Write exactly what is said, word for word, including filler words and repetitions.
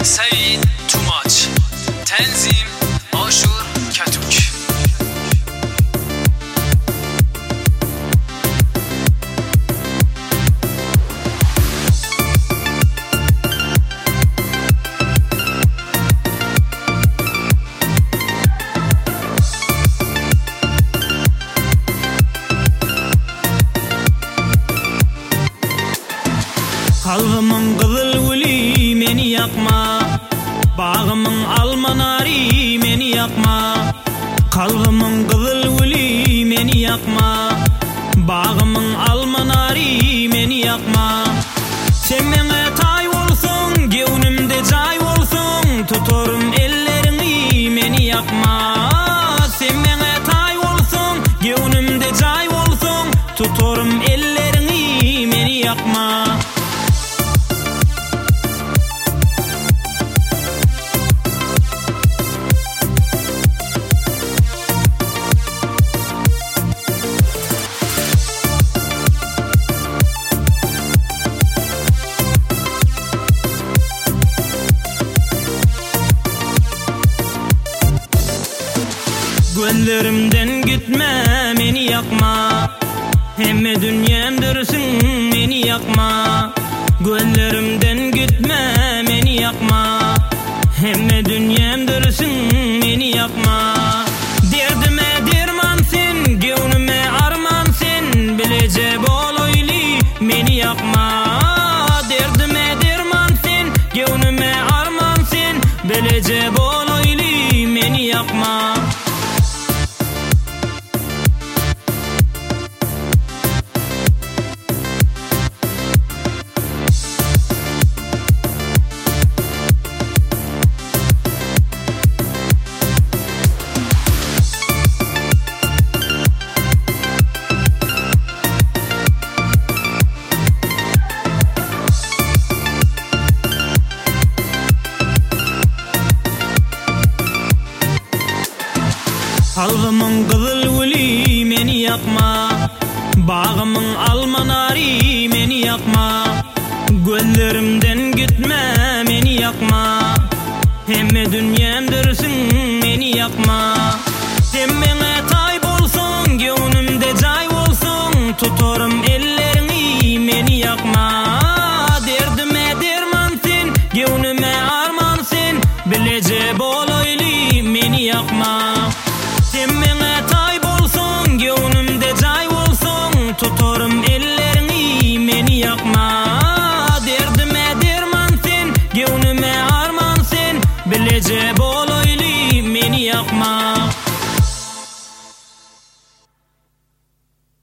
Said Tumaç, Tenzim Aşur Katük. Kalbımın kızıl gülü meni yakma, bağımın almanari meni yakma. Kalbımın kızıl gülü meni yakma, bağımın almanari meni yakma. Sen mene tay olsun, gönlümde cay olsun, tuturum ellerini meni yakma. Sen mene tay olsun, gönlümde cay olsun, tuturum ellerini meni yakma. Gözlerimden gitme meni yakma, hemme dünyam dursun meni yakma. Gözlerimden gitme meni yakma, hemme dünyam dursun meni yakma. Derdime derman sen, gönlüme arman sen, bilece boloyli meni yakma. Derdime derman sen, gönlüme arman sen, bilece boloyli meni yakma. Kalbımın kızıl gülü meni yakma, bağımın almanari meni yakma. Gözlerimden gitme meni yakma, hemme dünyam dursun meni yakma. Semmene tayb olsun, gönlümde cay olsun, tuturum ellerini meni yakma. Derdime derman sen, gönlüme arman sen, bilece boloyli meni yakma. Semmene tayb olsun, gönlümde cay olsun, tuturum ellerini meni yakma. Derdime derman sen, gönlüme arman sen, bilece